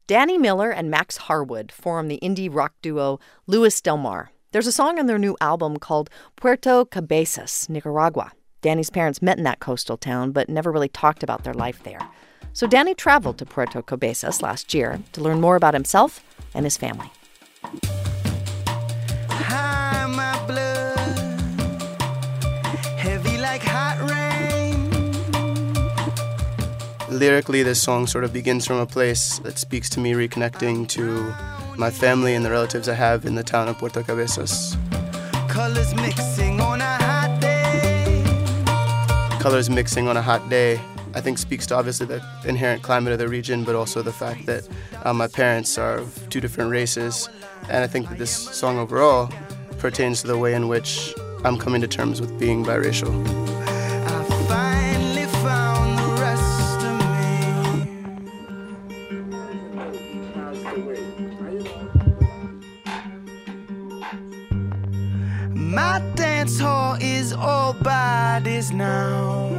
Danny Miller and Max Harwood form the indie rock duo Luis Del Mar. There's a song on their new album called Puerto Cabezas, Nicaragua. Danny's parents met in that coastal town, but never really talked about their life there. So Danny traveled to Puerto Cabezas last year to learn more about himself and his family. High my blood, heavy like hot rain. Lyrically, this song sort of begins from a place that speaks to me reconnecting to my family and the relatives I have in the town of Puerto Cabezas. Colors mixing on a hot day. Colors mixing on a hot day, I think, speaks to obviously the inherent climate of the region, but also the fact that my parents are of two different races. And I think that this song overall pertains to the way in which I'm coming to terms with being biracial. I finally found the rest of me. My dance hall is all bodies now.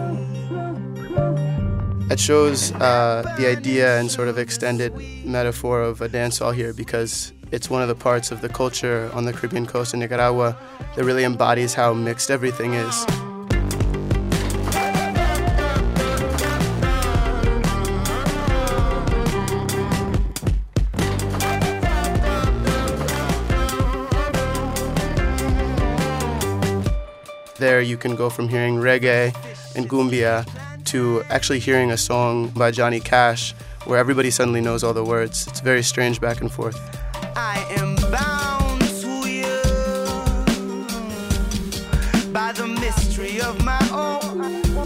It shows the idea and sort of extended metaphor of a dance hall here because it's one of the parts of the culture on the Caribbean coast in Nicaragua that really embodies how mixed everything is. There you can go from hearing reggae and cumbia to actually hearing a song by Johnny Cash where everybody suddenly knows all the words. It's very strange back and forth. I am bound to you by the mystery of my own.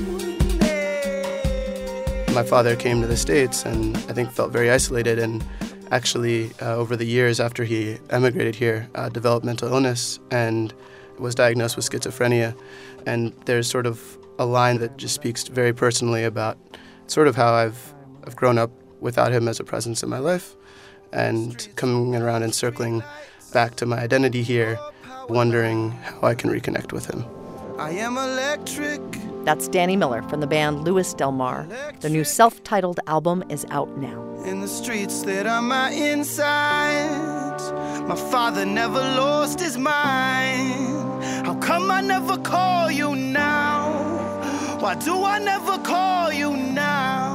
My father came to the States and I think felt very isolated and actually over the years after he emigrated here developed mental illness and was diagnosed with schizophrenia. And there's sort of a line that just speaks very personally about sort of how I've grown up without him as a presence in my life and coming around and circling back to my identity here, wondering how I can reconnect with him. I am electric. That's Danny Miller from the band Luis Del Mar. Their new self-titled album is out now. In the streets that are my insides, my father never lost his mind. How come I never call you now? Why do I never call you now?